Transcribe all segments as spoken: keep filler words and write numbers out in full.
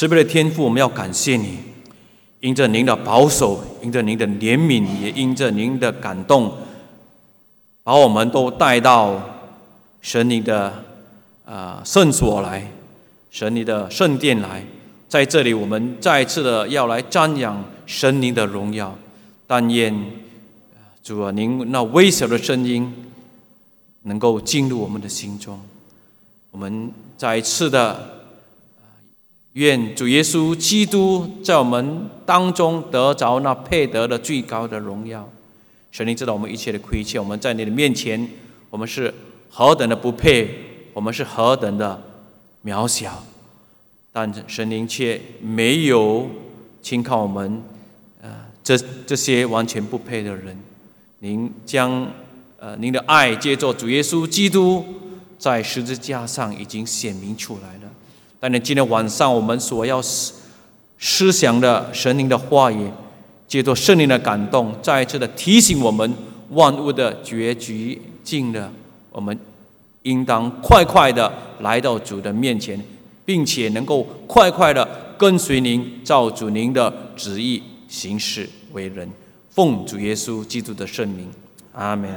慈悲的天父，我们要感谢你，因着您的保守，因着您的怜悯，也因着您的感动，把我们都带到神你的呃圣所来，神你的圣殿来。在这里，我们再一次的要来瞻仰神您的荣耀。但愿主啊，您那微小的声音能够进入我们的心中。我们再一次的愿主耶稣基督在我们当中得着那配得的最高的荣耀。神您知道我们一切的亏欠，我们在你的面前，我们是何等的不配，我们是何等的渺小，但神您却没有轻看我们，呃，这这些完全不配的人。您将呃您的爱借着主耶稣基督在十字架上已经显明出来了。但是今天晚上我们所要思想的神灵的话语，借着圣灵的感动，再一次的提醒我们，万物的结局近了，我们应当快快的来到主的面前，并且能够快快的跟随您，照主您的旨意行事为人。奉主耶稣基督的圣名，阿们。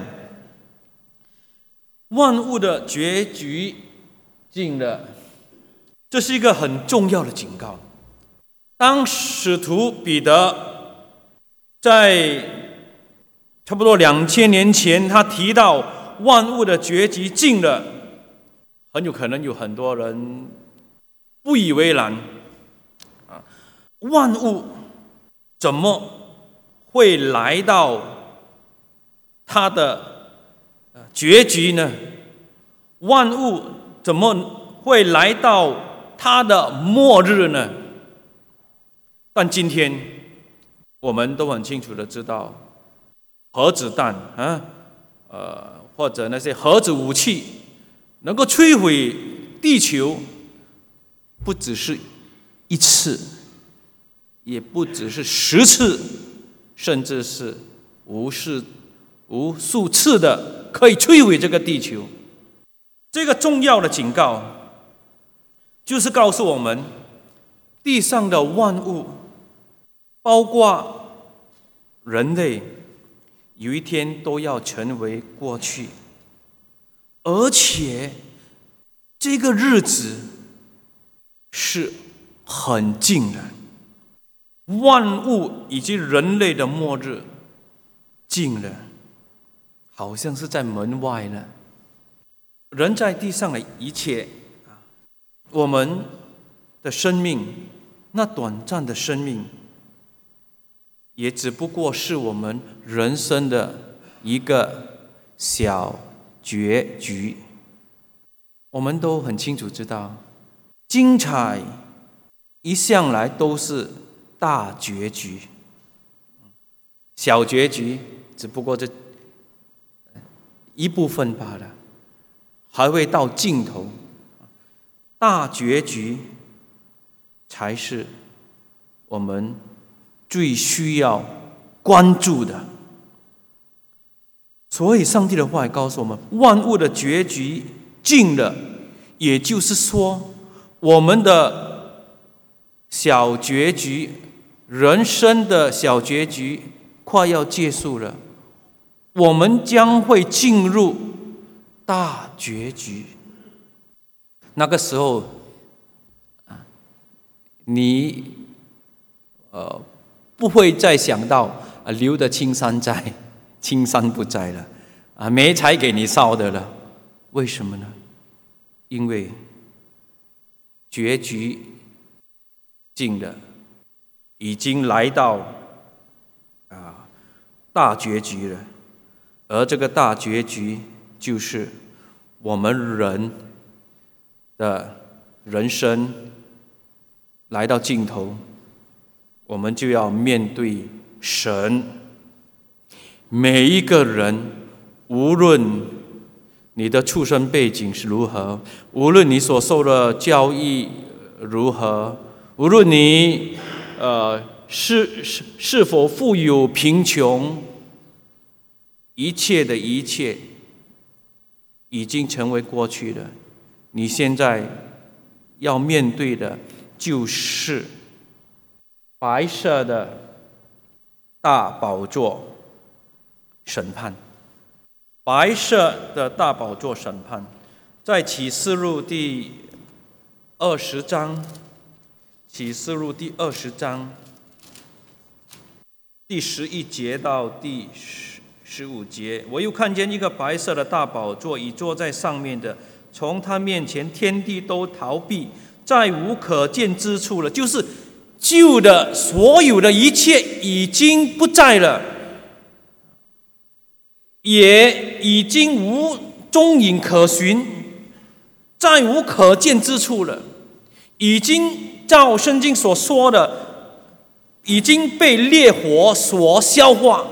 万物的结局近了，这是一个很重要的警告。当使徒彼得在差不多两千年前，他提到万物的结局近了，很有可能有很多人不以为然。啊，万物怎么会来到它的结局呢？万物怎么会来到它的末日呢？但今天我们都很清楚的知道，核子弹啊，呃，或者那些核子武器能够摧毁地球，不只是一次，也不只是十次，甚至是无数无数次的可以摧毁这个地球。这个重要的警告就是告诉我们，地上的万物，包括人类，有一天都要成为过去，而且这个日子是很近的。万物以及人类的末日近了，好像是在门外了。人在地上的一切，我们的生命，那短暂的生命，也只不过是我们人生的一个小结局。我们都很清楚知道，精彩一向来都是大结局，小结局只不过这一部分罢了，还会到尽头。大结局才是我们最需要关注的。所以上帝的话告诉我们，万物的结局近了，也就是说，我们的小结局，人生的小结局快要结束了，我们将会进入大结局。那个时候，你呃不会再想到啊，留得青山在，青山不在了，啊，没柴给你烧的了。为什么呢？因为结局近了，已经来到啊大结局了，而这个大结局就是我们人的人生来到尽头，我们就要面对神。每一个人，无论你的出生背景是如何，无论你所受的教育如何，无论你呃是是是否富有贫穷，一切的一切已经成为过去了。你现在要面对的就是白色的大宝座审判。白色的大宝座审判，在启示录第二十章，启示录第二十章第十一节到第十十五节，我又看见一个白色的大宝座，已坐在上面的，从他面前天地都逃避，再无可见之处了。就是旧的所有的一切已经不在了，也已经无踪影可寻，再无可见之处了。已经照圣经所说的，已经被烈火所消化，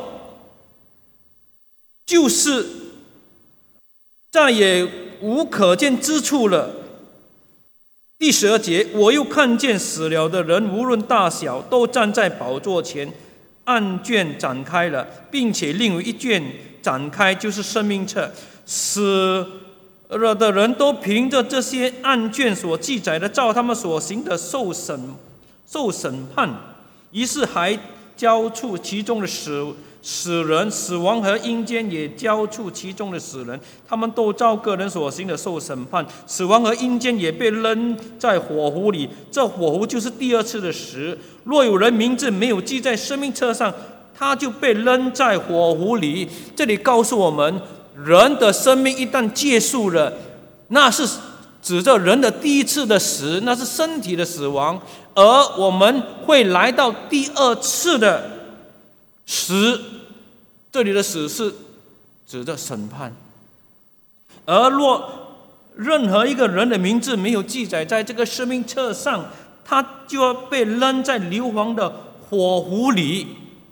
就是再也无可见之处了。第十二节，我又看见死了的人，无论大小，都站在宝座前，案卷展开了，并且另有一卷展开，就是生命册。死了的人都凭着这些案卷所记载的，照他们所行的受审受审判。于是还交出其中的死死人，死亡和阴间也交出其中的死人，他们都照个人所行的受审判。死亡和阴间也被扔在火湖里，这火湖就是第二次的死。若有人名字没有记在生命册上，他就被扔在火湖里。这里告诉我们，人的生命一旦结束了，那是指着人的第一次的死，那是身体的死亡，而我们会来到第二次的死。这里的死是指着审判。而若任何一个人的名字没有记载在这个生命册上，他就要被扔在硫磺的火湖里。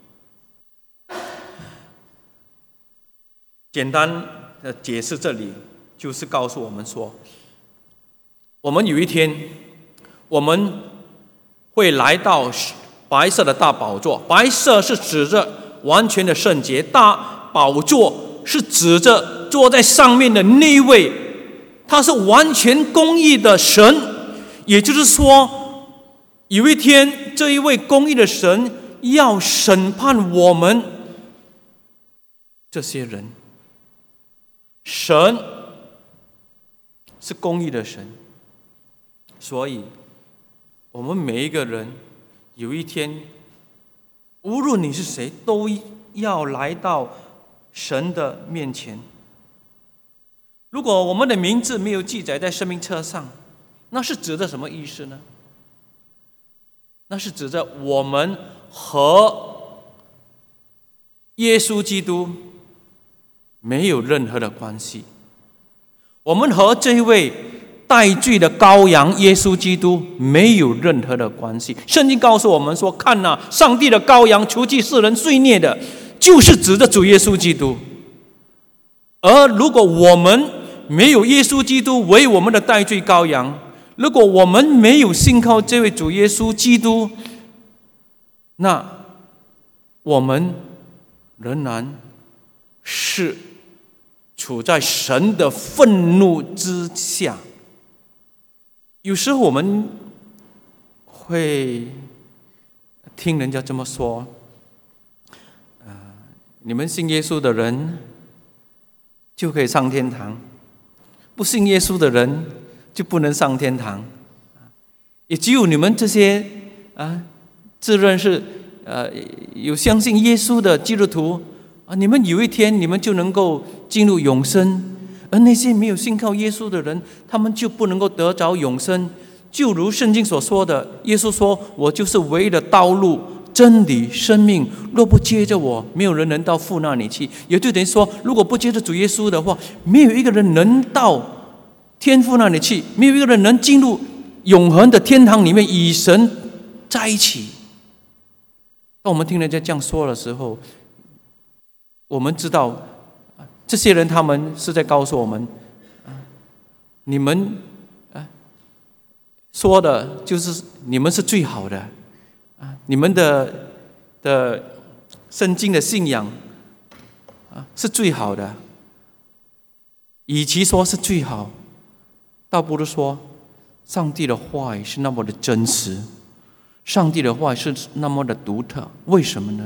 简单的解释这里，就是告诉我们说，我们有一天我们会来到白色的大宝座。白色是指着完全的圣洁，大宝座是指着坐在上面的那位，他是完全公义的神。也就是说，有一天这一位公义的神要审判我们这些人。神是公义的神，所以我们每一个人有一天，无论你是谁，都要来到神的面前。如果我们的名字没有记载在生命册上，那是指的什么意思呢？那是指着我们和耶稣基督没有任何的关系，我们和这位代罪的羔羊耶稣基督没有任何的关系。圣经告诉我们说，看哪，上帝的羔羊除去世人罪孽的，就是指着主耶稣基督。而如果我们没有耶稣基督为我们的代罪羔羊，如果我们没有信靠这位主耶稣基督，那我们仍然是处在神的愤怒之下。有时候我们会听人家这么说，呃，你们信耶稣的人就可以上天堂，不信耶稣的人就不能上天堂。也只有你们这些啊，自认是呃有相信耶稣的基督徒啊，你们有一天你们就能够进入永生。而那些没有信靠耶稣的人，他们就不能够得着永生。就如圣经所说的，耶稣说，我就是唯一的道路、真理、生命，若不接着我，没有人能到父那里去。也就等于说，如果不接着主耶稣的话，没有一个人能到天父那里去，没有一个人能进入永恒的天堂里面与神在一起。当我们听人家这样说的时候，我们知道这些人他们是在告诉我们，你们说的就是你们是最好的，你们的的圣经的信仰是最好的。与其说是最好，倒不如说上帝的话语是那么的真实，上帝的话语是那么的独特。为什么呢？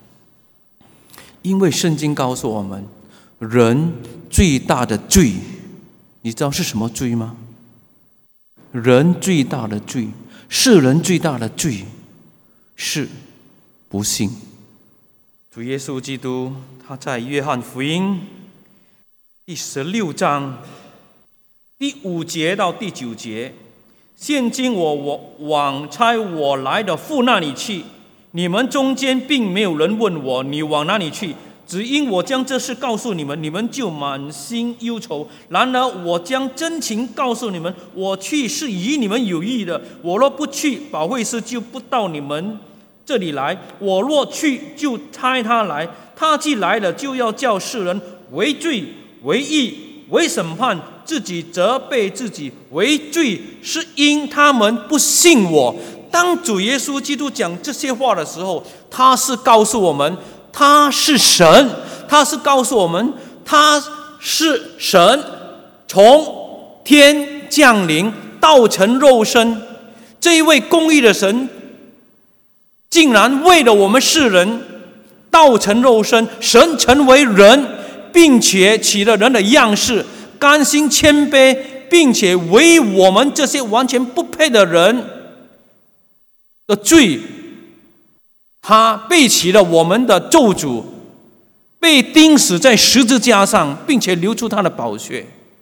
因为圣经告诉我们，人最大的罪，你知道是什么罪吗？人最大的罪，世人最大的罪是不信。主耶稣基督他在约翰福音第十六章第五节到第九节，现今我我往差我来的父那里去，你们中间并没有人问我，你往哪里去？只因我将这事告诉你们，你们就满心忧愁。然而我将真情告诉你们，我去是与你们有益的。我若不去，保惠师就不到你们这里来；我若去，就差他来。他既来了，就要叫世人为罪、为义、为审判，自己责备自己。为罪是因他们不信我。当主耶稣基督讲这些话的时候，他是告诉我们他是神，他是告诉我们他是神，从天降临，道成肉身。这一位公义的神竟然为了我们世人道成肉身，神成为人，并且起了人的样式，甘心谦卑，并且为我们这些完全不配的人的罪，他背起了我们的咒诅，被钉死在十字架上，并且流出他的宝血。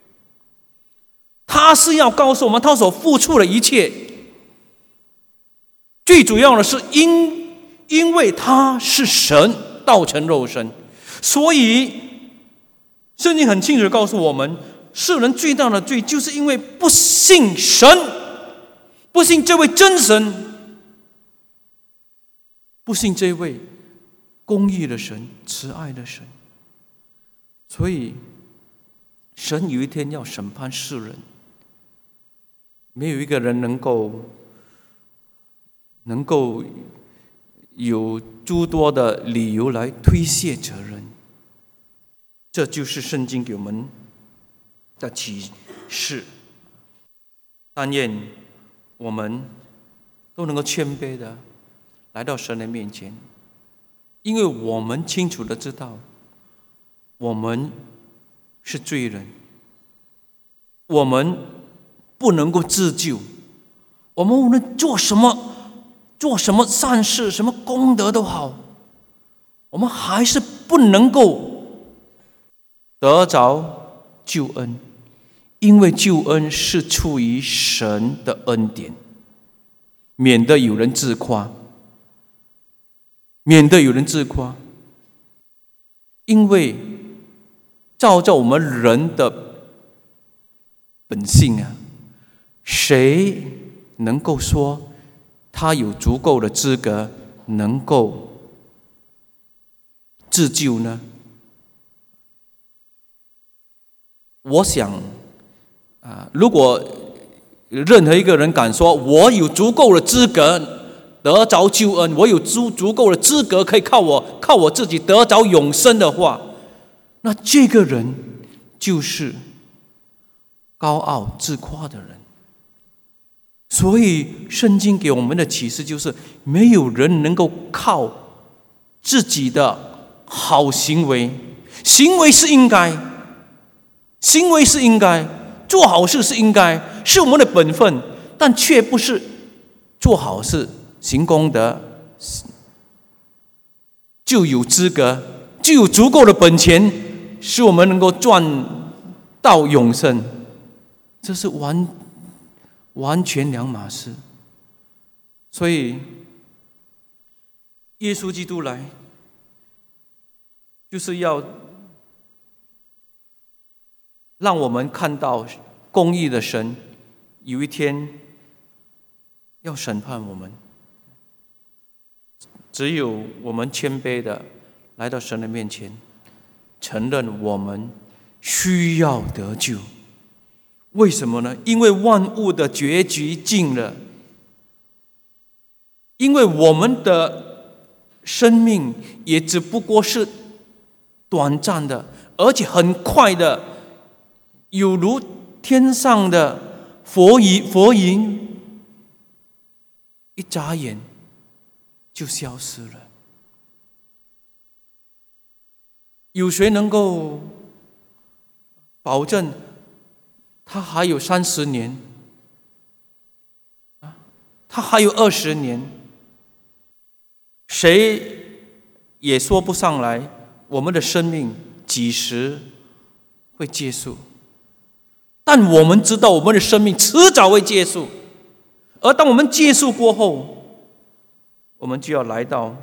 他是要告诉我们，他所付出的一切，最主要的是因因为他是神，道成肉身。所以圣经很清楚地告诉我们，世人最大的罪就是因为不信神，不信这位真神，不信这位公义的神、慈爱的神。所以神有一天要审判世人，没有一个人能够能够有诸多的理由来推卸责任。这就是圣经给我们的启示。但愿我们都能够谦卑的来到神的面前，因为我们清楚的知道，我们是罪人，我们不能够自救，我们无论做什么做什么善事，什么功德都好，我们还是不能够得着救恩，因为救恩是出于神的恩典，免得有人自夸，免得有人自夸。因为照着我们人的本性啊，谁能够说他有足够的资格能够自救呢？我想啊，如果任何一个人敢说我有足够的资格得着救恩，我有足足够的资格可以靠我靠我自己得着永生的话，那这个人就是高傲自夸的人。所以圣经给我们的启示就是，没有人能够靠自己的好行为，行为是应该，行为是应该，做好事是应该，是我们的本分，但却不是做好事行功德就有资格，就有足够的本钱使我们能够赚到永生。这是完完全两码事。所以耶稣基督来就是要让我们看到公义的神有一天要审判我们。只有我们谦卑的来到神的面前，承认我们需要得救。为什么呢？因为万物的结局近了，因为我们的生命也只不过是短暂的，而且很快的，有如天上的佛音佛音一眨眼就消失了。有谁能够保证他还有三十年？他还有二十年？谁也说不上来，我们的生命几时会结束？但我们知道，我们的生命迟早会结束。而当我们结束过后，我们就要来到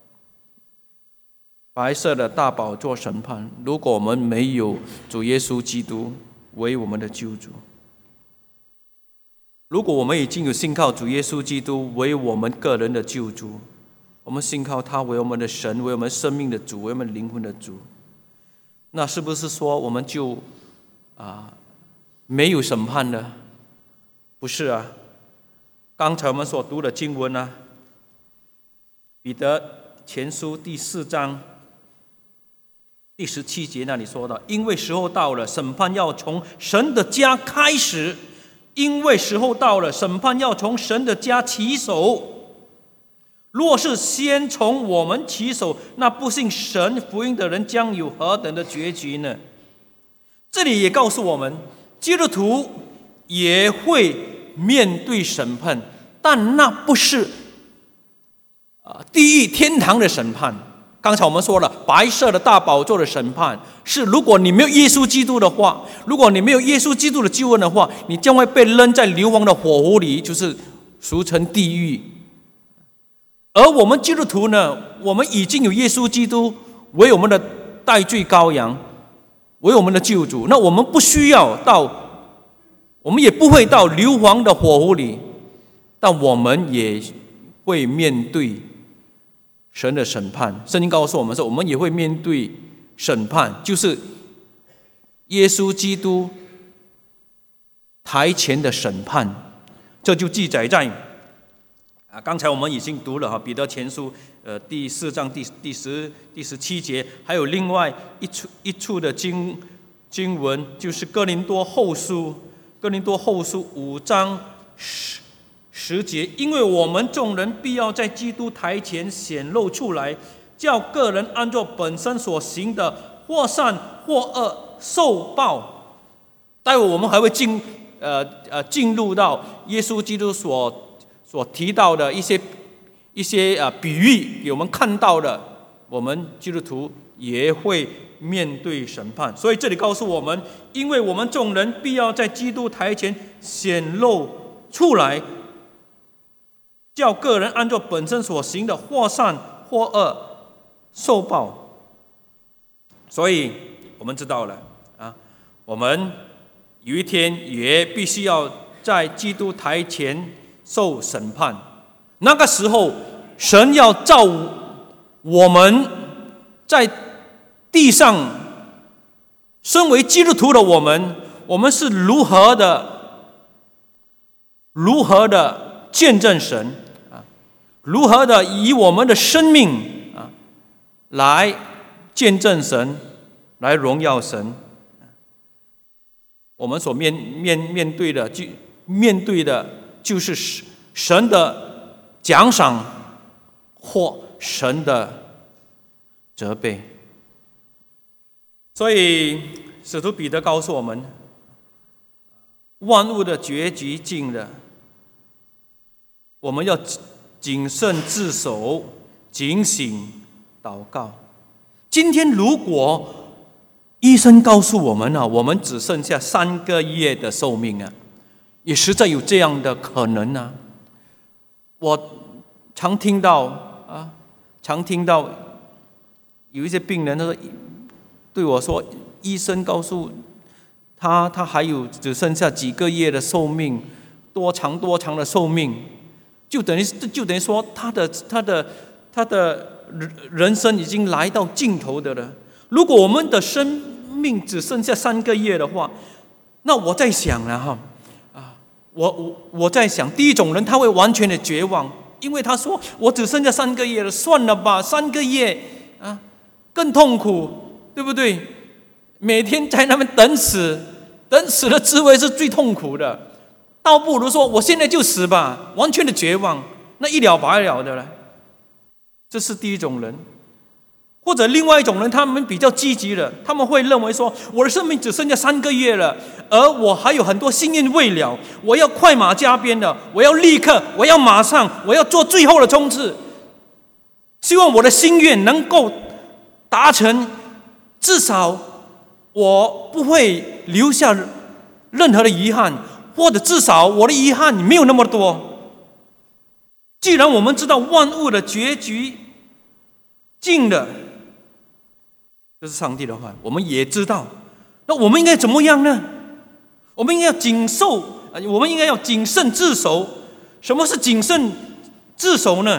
白色的大宝座审判。如果我们没有主耶稣基督为我们的救主，如果我们已经有信靠主耶稣基督为我们个人的救主，我们信靠他为我们的神，为我们生命的主，为我们灵魂的主，那是不是说我们就啊没有审判了？不是啊。刚才我们所读的经文啊，彼得前书第四章第十七节那里说到，因为时候到了，审判要从神的家开始。因为时候到了，审判要从神的家起手。若是先从我们起手，那不信神福音的人将有何等的结局呢？这里也告诉我们，基督徒也会面对审判，但那不是地狱天堂的审判。刚才我们说了，白色的大宝座的审判是，如果你没有耶稣基督的话，如果你没有耶稣基督的救恩的话，你将会被扔在硫磺的火湖里，就是俗称地狱。而我们基督徒呢，我们已经有耶稣基督为我们的代罪羔羊，为我们的救主，那我们不需要到，我们也不会到硫磺的火湖里，但我们也会面对神的审判。圣经告诉我们说，我们也会面对审判，就是耶稣基督台前的审判。这就记载在啊，刚才我们已经读了哈，彼得前书呃第四章第第十第十七节，还有另外一处一处的经经文，就是哥林多后书哥林多后书五章十。十节，因为我们众人必要在基督台前显露出来，叫个人按照本身所行的，或善或恶受报。待会我们还会进呃呃进入到耶稣基督所所提到的一些一些呃比喻，给我们看到的，我们基督徒也会面对审判。所以这里告诉我们，因为我们众人必要在基督台前显露出来，叫个人按照本身所行的，或善或恶受报。所以我们知道了啊，我们有一天也必须要在基督台前受审判。那个时候，神要照我们在地上身为基督徒的我们，我们是如何的如何的见证神，如何的以我们的生命啊来见证神，来荣耀神。我们所面面面对的，就面对的就是神的奖赏或神的责备。所以使徒彼得告诉我们，万物的结局近了，我们要谨慎自守，警醒祷告。今天如果医生告诉我们啊，我们只剩下三个月的寿命啊，也实在有这样的可能啊。我常听到啊，常听到有一些病人他说对我说，医生告诉他，他还有只剩下几个月的寿命，多长多长的寿命。就等于就等于说他的他的他的人生已经来到尽头的了。如果我们的生命只剩下三个月的话，那我在想了哈啊，我我我在想，第一种人他会完全的绝望，因为他说我只剩下三个月了，算了吧，三个月啊更痛苦，对不对？每天在那边等死，等死的滋味是最痛苦的。 倒不如说我现在就死吧，完全的绝望，那一了百了的了。这是第一种人。或者另外一种人，他们比较积极的，他们会认为说，我的生命只剩下三个月了，而我还有很多心愿未了，我要快马加鞭的，我要立刻，我要马上，我要做最后的冲刺，希望我的心愿能够达成，至少我不会留下任何的遗憾，或者至少我的遗憾没有那么多。既然我们知道万物的结局尽了，这是上帝的话，我们也知道，那我们应该怎么样呢？我们应该要谨守，我们应该要谨慎自守。什么是谨慎自守呢？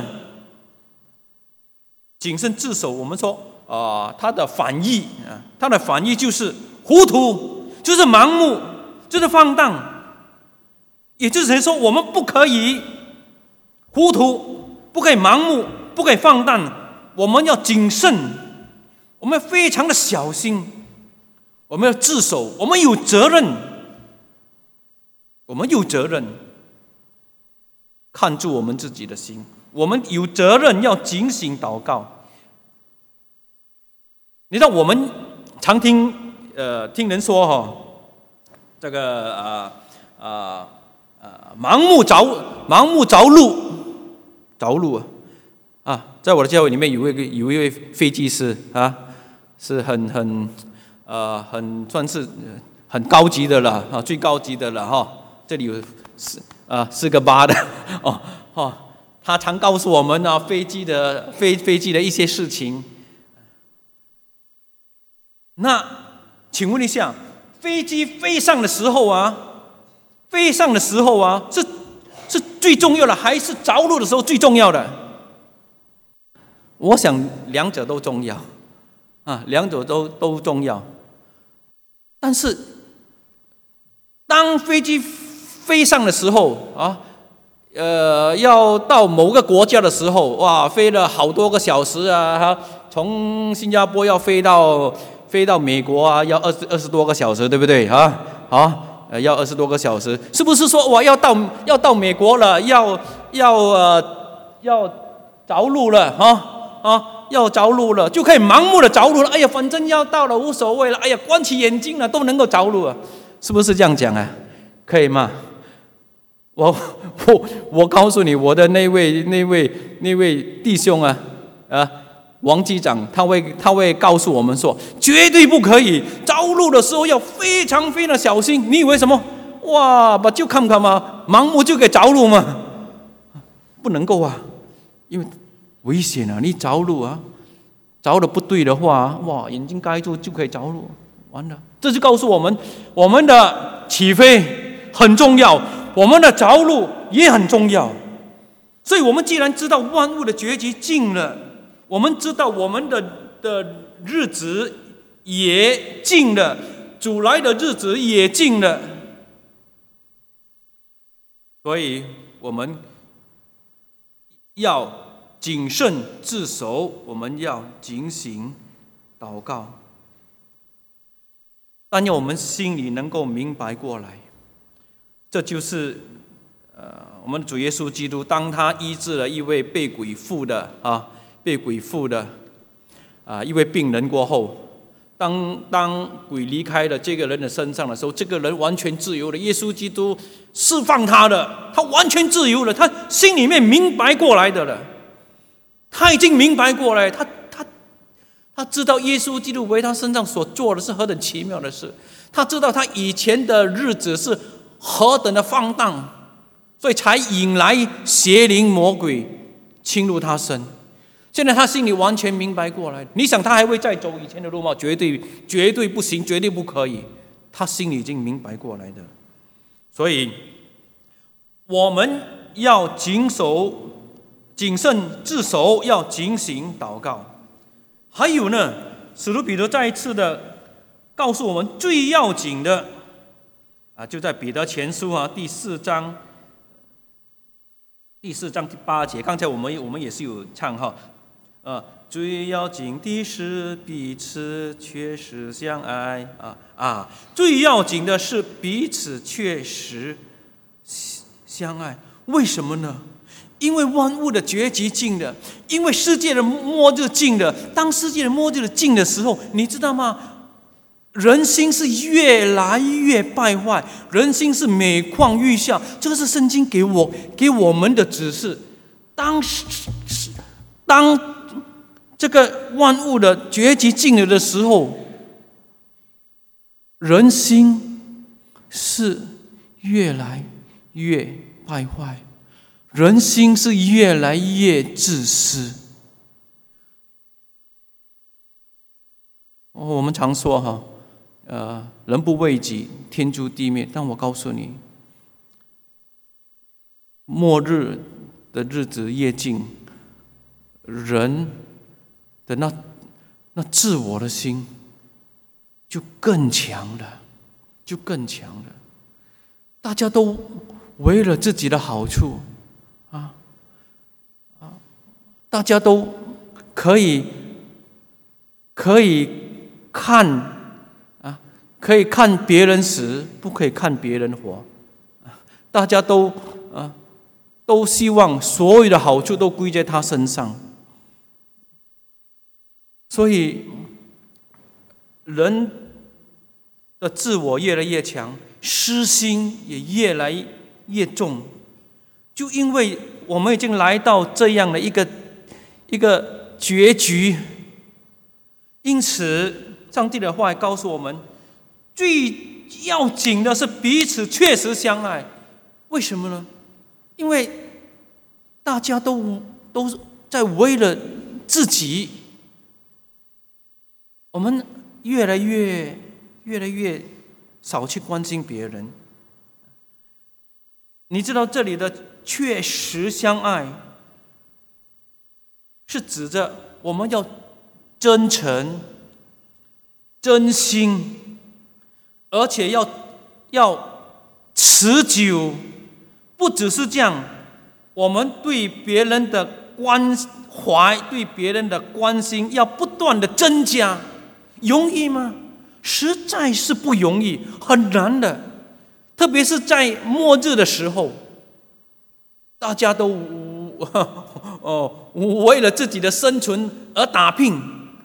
谨慎自守，我们说啊、呃，它的反义啊，它的反义就是糊涂，就是盲目，就是放荡。也就是说，我们不可以糊涂，不可以盲目，不可以放荡，我们要谨慎。我们非常的小心，我们要自守，我们有责任，我们有责任看住我们自己的心，我们有责任要警醒祷告。你知道我们常听呃听人说哈、哦，这个啊啊啊盲目着盲目着陆着陆啊啊，在我的教会里面有一个有一位飞机师啊。是很很呃很算是很高级的了啊，最高级的了哈、哦。这里有四啊四个八的哦哦，他常告诉我们啊飞机的飞飞机的一些事情。那请问一下，飞机飞上的时候啊，飞上的时候啊，是是最重要的，还是着陆的时候最重要的？我想两者都重要。啊，两者都都重要，但是当飞机飞上的时候啊，呃，要到某个国家的时候，哇，飞了好多个小时啊，哈，从新加坡要飞到飞到美国啊，要二十二十多个小时，对不对啊？啊，呃，要二十多个小时，是不是说哇，要到要到美国了，要要呃要着陆了啊啊？要着陆了，就可以盲目的着陆了。哎呀，反正要到了，无所谓了。哎呀，关起眼睛了都能够着陆啊，是不是这样讲啊？可以吗？我我我告诉你，我的那位那位那位弟兄啊啊，王机长，他会他会告诉我们说，绝对不可以着陆的时候要非常非常小心。你以为什么？哇，把就看看嘛，盲目就可以着陆吗？不能够啊，因为危险啊！你着陆啊，着的不对的话，哇，眼睛盖住就可以着陆，完了。这就告诉我们，我们的起飞很重要，我们的着陆也很重要。所以，我们既然知道万物的结局近了，我们知道我们的的日子也近了，主来的日子也近了，所以我们要谨慎自守，我们要警醒祷告。但愿我们心里能够明白过来，这就是呃我们的主耶稣基督，当他医治了一位被鬼附的啊被鬼附的啊一位病人过后，当当鬼离开了这个人的身上的时候，这个人完全自由了。耶稣基督释放他了，他完全自由了，他心里面明白过来的了。他已经明白过来，他他他知道耶稣基督为他身上所做的是何等奇妙的事，他知道他以前的日子是何等的放荡，所以才引来邪灵魔鬼侵入他身。现在他心里完全明白过来，你想他还会再走以前的路吗？绝对绝对不行，绝对不可以。他心里已经明白过来的，所以我们要谨守。谨慎自守，要警醒祷告。还有呢，使徒彼得再一次的告诉我们，最要紧的啊，就在彼得前书啊第四章第四章第八节。刚才我们我们也是有唱哈，啊，最要紧的是彼此确实相爱啊啊，最要紧的是彼此确实相爱。为什么呢？因为万物的结局近了，因为世界的末日近了。当世界的末日近的时候，你知道吗？人心是越来越败坏，人心是每况愈下。这个是圣经给我给我们的指示。当当这个万物的结局近了的时候，人心是越来越败坏，人心是越来越自私。我们常说哈，呃，人不为己，天诛地灭。但我告诉你，末日的日子越近，人的那那自我的心就更强了，就更强了。大家都为了自己的好处啊啊，大家都可以可以看啊，可以看别人死，不可以看别人活。大家都啊，都希望所有的好处都归在他身上。所以，人的自我越来越强，私心也越来越重。就因为我们已经来到这样的一个一个结局，因此，上帝的话告诉我们，最要紧的是彼此确实相爱。为什么呢？因为大家都都在为了自己。我们越来越越来越少去关心别人。你知道这里的确实相爱，是指着我们要真诚、真心，而且要要持久。不只是这样，我们对别人的关怀、对别人的关心要不断的增加。容易吗？实在是不容易，很难的。特别是在末日的时候，大家都哦为了自己的生存而打拼，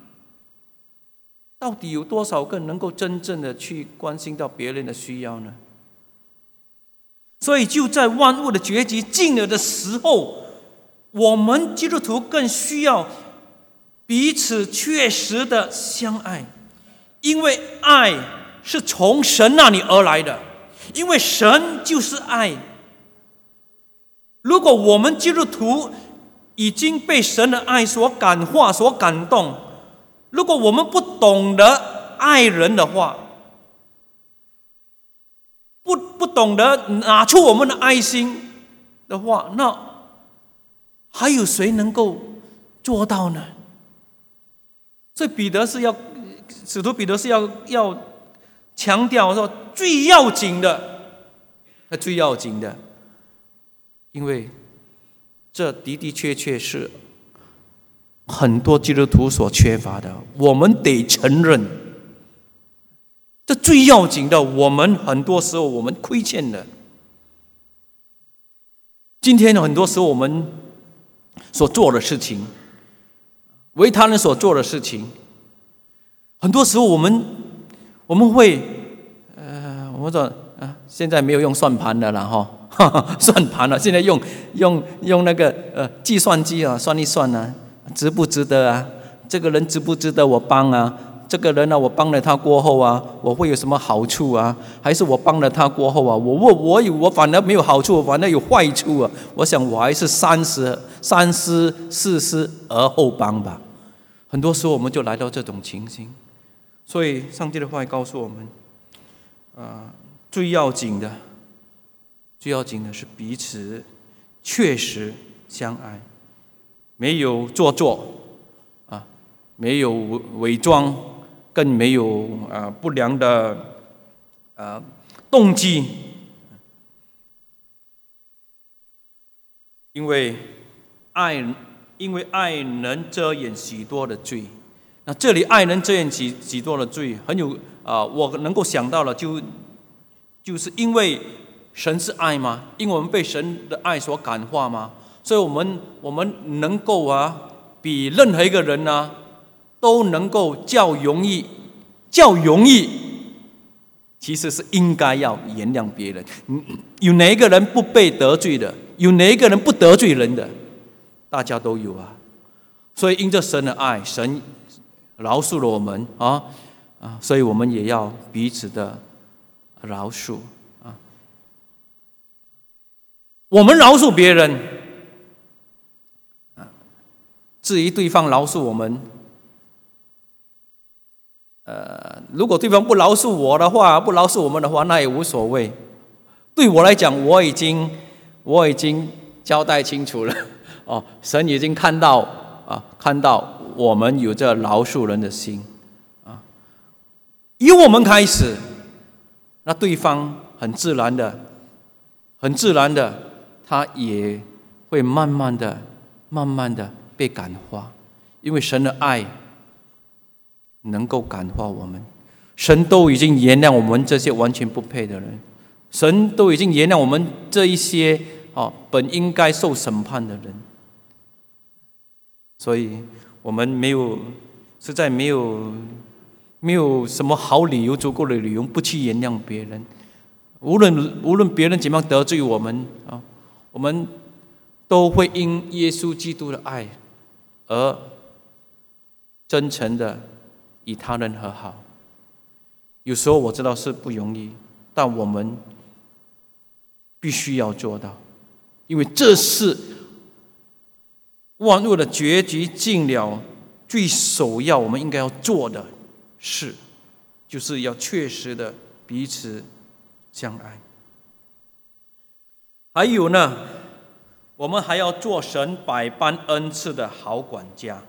到底有多少个能够真正的去关心到别人的需要呢？所以就在万物的结局近了的时候，我们基督徒更需要彼此确实的相爱，因为爱是从神那里而来的，因为神就是爱。如果我们基督徒已经被神的爱所感化、所感动，如果我们不懂得爱人的话，不不懂得拿出我们的爱心的话，那还有谁能够做到呢？所以彼得是要，使徒彼得是要要强调说，最要紧的，最要紧的，因为这的的确确是很多基督徒所缺乏的，我们得承认，这最要紧的，我们很多时候我们亏欠的。今天很多时候我们所做的事情，为他人所做的事情，很多时候我们我们会，呃，我们说啊，现在没有用算盘的了哈，算盘了，现在用用用那个呃计算机啊，算一算啊，值不值得啊？这个人值不值得我帮啊？这个人呢、啊，我帮了他过后啊，我会有什么好处啊？还是我帮了他过后啊，我我我有我反而没有好处，我反而有坏处啊？我想我还是三思三思四思而后帮吧。很多时候我们就来到这种情形，所以上帝的话告诉我们，啊、呃，最要紧的，最要紧的是彼此确实相爱，没有做作啊，没有伪装。更没有啊、呃、不良的啊、呃、动机，因为爱，因为爱能遮掩许多的罪。那这里爱能遮掩许许多的罪，很有啊、呃，我能够想到了就，就是因为神是爱吗？因为我们被神的爱所感化吗？所以我们我们能够啊，比任何一个人啊，都能够较容易较容易，其实是应该要原谅别人。有哪一个人不被得罪的？有哪一个人不得罪人的？大家都有啊。所以因着神的爱，神饶恕了我们啊啊，所以我们也要彼此的饶恕啊。我们饶恕别人，至于对方饶恕我们，呃，如果对方不饶恕我的话，不饶恕我们的话，那也无所谓。对我来讲，我已经我已经交代清楚了哦，神已经看到啊，看到我们有这饶恕人的心啊。由我们开始，那对方很自然的、很自然的，他也会慢慢的、慢慢的被感化，因为神的爱能够感化我们。神都已经原谅我们这些完全不配的人，神都已经原谅我们这一些哦本应该受审判的人，所以我们没有，实在没有没有什么好理由、足够的理由不去原谅别人。无论无论别人怎么样得罪我们啊，我们都会因耶稣基督的爱而真诚的与他人和好。有时候我知道是不容易，但我们必须要做到，因为这是万物的结局尽了最首要我们应该要做的事，就是要确实的彼此相爱。还有呢，我们还要做神百般恩赐的好管家。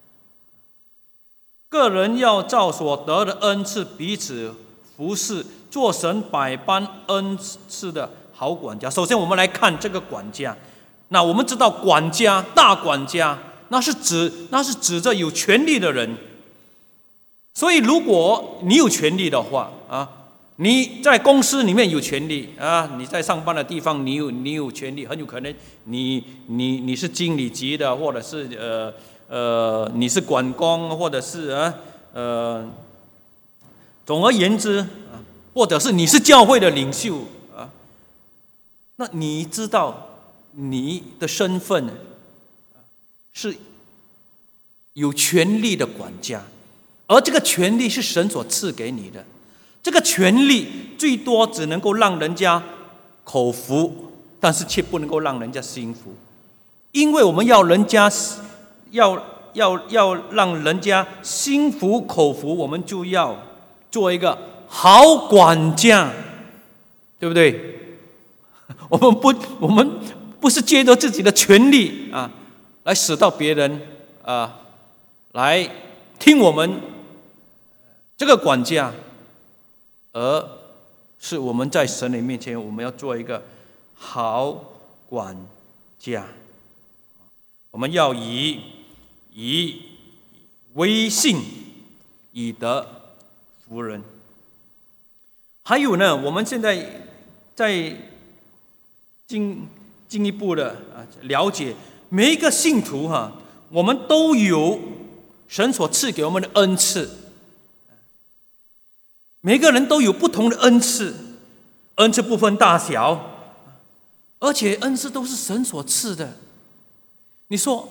个人要照所得的恩赐彼此服侍，做神百般恩赐的好管家。首先我们来看这个管家，那我们知道管家、大管家，那是指那是指着有权力的人。所以如果你有权力的话啊，你在公司里面有权利啊，你在上班的地方你有你有权利，很有可能你你你是经理级的，或者是呃呃你是管工，或者是啊呃，总而言之啊，或者是你是教会的领袖啊，那你知道你的身份是有权力的管家，而这个权力是神所赐给你的。这个权力最多只能够让人家口服，但是却不能够让人家心服，因为我们要人家要要要让人家心服口服，我们就要做一个好管家，对不对？我们不我们不是借着自己的权力啊，来使到别人啊来听我们这个管家。而是我们在神的面前，我们要做一个好管家。我们要以以威信以德服人。还有呢，我们现在在进进一步的啊了解，每一个信徒哈、啊，我们都有神所赐给我们的恩赐。每个人都有不同的恩赐，恩赐不分大小，而且恩赐都是神所赐的。你说，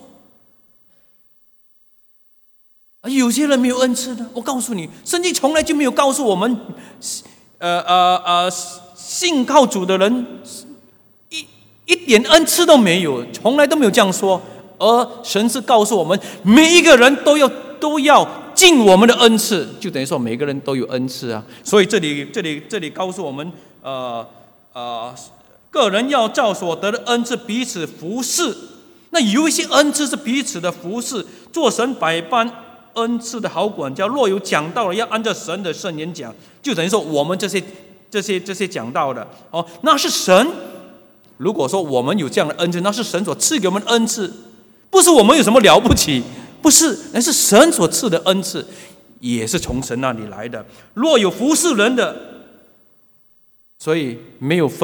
有些人没有恩赐呢？我告诉你，圣经从来就没有告诉我们，呃呃呃，信靠主的人一一点恩赐都没有，从来都没有这样说。而神是告诉我们，每一个人都要都要尽我们的恩赐，就等于说每个人都有恩赐啊。所以这里这里这里告诉我们，呃呃，个人要照所得的恩赐彼此服侍。那有一些恩赐是彼此的服侍，做神百般恩赐的好管家。若有讲道的，要按照神的圣言讲，就等于说我们这些这些这些讲道的哦，那是神。如果说我们有这样的恩赐，那是神所赐给我们的恩赐，不是我们有什么了不起。不是，那是神所赐的恩赐，也是从神那里来的。若有服侍人的，所以没有分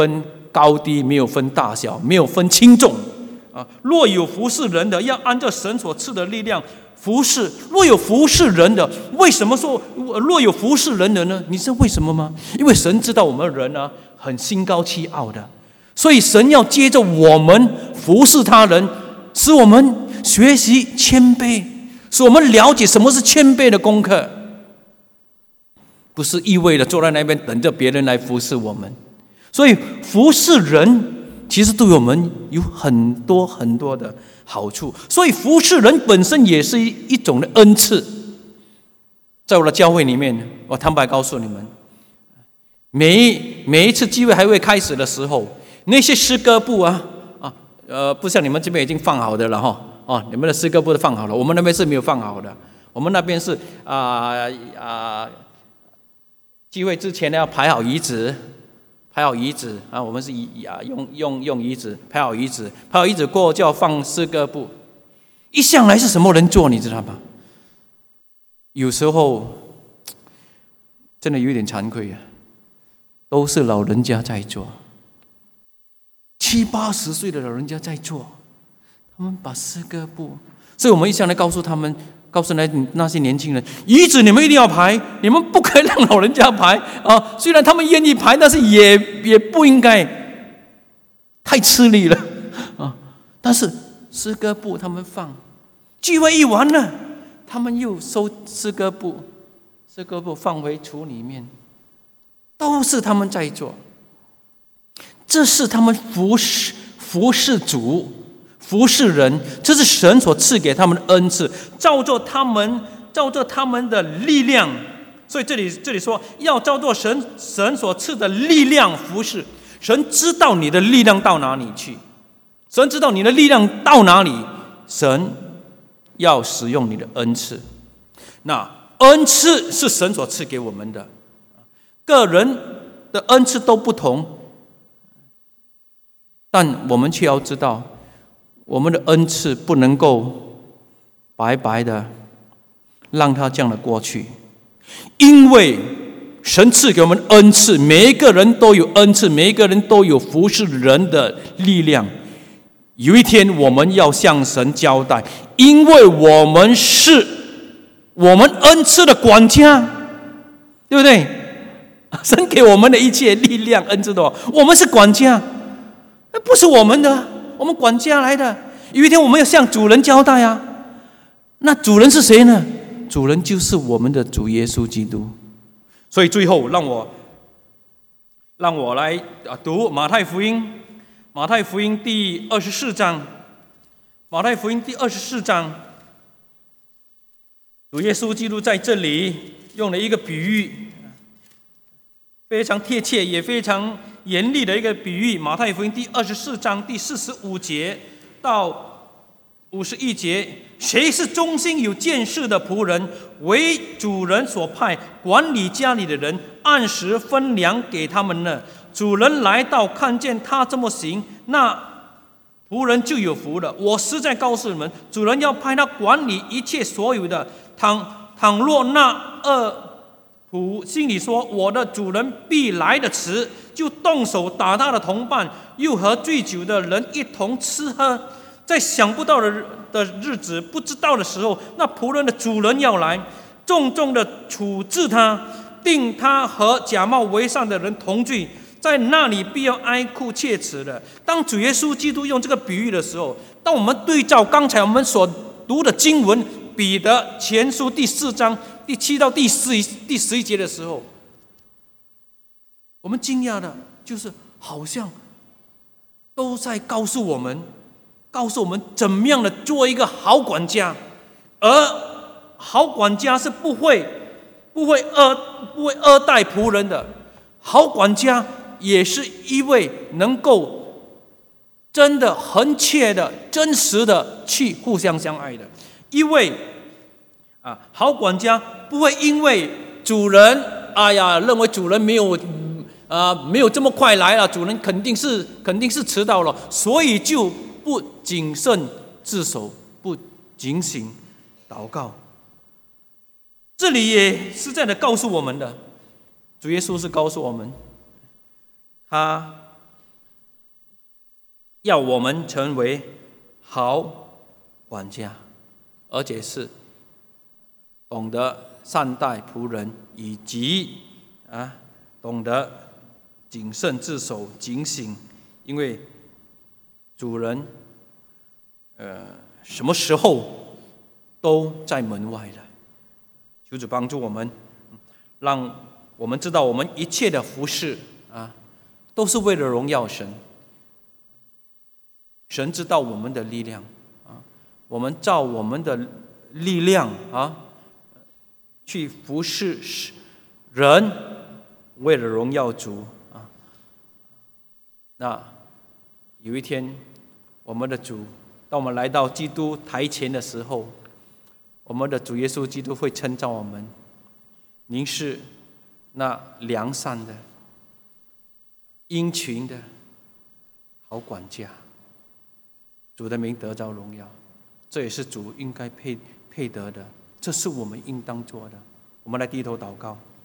高低，没有分大小，没有分轻重啊。若有服侍人的，要按照神所赐的力量服侍；若有服侍人的，为什么说若有服侍人的呢？你知道为什么吗？因为神知道我们人啊很心高气傲的，所以神要接着我们服侍他人，使我们学习谦卑，使我们了解什么是谦卑的功课。不是意味着坐在那边等着别人来服侍我们。所以服侍人其实对我们有很多很多的好处，所以服侍人本身也是一种的恩赐。在我的教会里面，我坦白告诉你们，每一每一次聚会还未开始的时候，那些诗歌部啊啊呃，不像你们这边已经放好的了哈哦，你们的诗歌部都放好了，我们那边是没有放好的。我们那边是啊啊，聚会之前呢要排好椅子。排好椅子啊，我们是以啊用用用椅子排好椅子，排好椅子过后就要放诗歌部。一向来是什么人做，你知道吗？有时候真的有点惭愧啊，都是老人家在做，七八十岁的老人家在做，他们把诗歌部，所以我们一向来告诉他们。告诉那些年轻人，椅子你们一定要排，你们不可以让老人家排啊！虽然他们愿意排，但是也也不应该太吃力了啊！但是诗歌部他们放，聚会一完了，他们又收诗歌部，诗歌部放回橱里面，都是他们在做。这是他们服侍服侍主。服侍人，这是神所赐给他们的恩赐，照着他们，照着他们的力量。所以这里这里说，要照着神神所赐的力量服侍。神知道你的力量到哪里去，神知道你的力量到哪里，神要使用你的恩赐。那恩赐是神所赐给我们的，个人的恩赐都不同，但我们却要知道。我们的恩赐不能够白白的让它这样的过去，因为神赐给我们恩赐，每一个人都有恩赐，每一个人都有服侍人的力量。有一天我们要向神交代，因为我们是我们恩赐的管家，对不对？神给我们的一切力量恩赐的，我们是管家，那不是我们的，我们管家来的。有一天我们要向主人交代啊，那主人是谁呢？主人就是我们的主耶稣基督。所以最后让我让我来读马太福音，马太福音第二十四章，马太福音第二十四章，主耶稣基督在这里用了一个比喻，非常贴切也非常严厉的一个比喻。马太福音第二十四章第四十五节到五十一节，谁是忠心有见识的仆人，为主人所派，管理家里的人，按时分粮给他们呢？主人来到，看见他这么行，那仆人就有福了。我实在告诉你们，主人要派他管理一切所有的。倘倘若那恶仆心里说，我的主人必来得迟，就动手打他的同伴，又和醉酒的人一同吃喝。在想不到的日子，不知道的时候，那仆人的主人要来，重重的处置他，定他和假冒为善的人同罪，在那里必要哀哭切齿的。当主耶稣基督用这个比喻的时候，当我们对照刚才我们所读的经文，彼得前书第四章第七到第十第十一节的时候，我们惊讶的就是好像都在告诉我们告诉我们怎么样的做一个好管家，而好管家是不会不会恶不会恶待仆人的。好管家也是一位能够真的恒切的真实的去互相相爱的。因为啊，好管家不会因为主人哎呀认为主人没有啊没有这么快来了，主人肯定是肯定是迟到了，所以就不谨慎自守，不警醒祷告。这里也是在的告诉我们的，主耶稣是告诉我们，他要我们成为好管家，而且是懂得善待仆人，以及啊懂得谨慎自守、警醒，因为主人呃什么时候都在门外了。求主帮助我们，让我们知道我们一切的服事啊，都是为了荣耀神。神知道我们的力量啊，我们照我们的力量啊，去服事人，为了荣耀主啊。那有一天，我们的主，当我们来到基督台前的时候，我们的主耶稣基督会称赞我们：您是那良善的、殷勤的好管家。主的名得着荣耀，这也是主应该配配得的，这是我们应当做的。我们来低头祷告。